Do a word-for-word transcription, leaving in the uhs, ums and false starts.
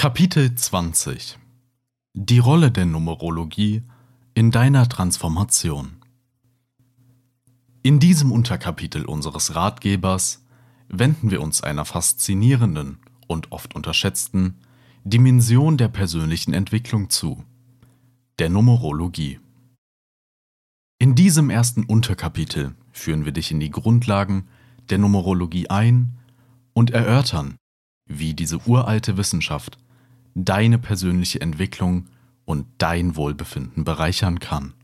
Kapitel zwanzig. Die Rolle der Numerologie in deiner Transformation. In diesem Unterkapitel unseres Ratgebers wenden wir uns einer faszinierenden und oft unterschätzten Dimension der persönlichen Entwicklung zu, der Numerologie. In diesem ersten Unterkapitel führen wir dich in die Grundlagen der Numerologie ein und erörtern, wie diese uralte Wissenschaft deine persönliche Entwicklung und dein Wohlbefinden bereichern kann.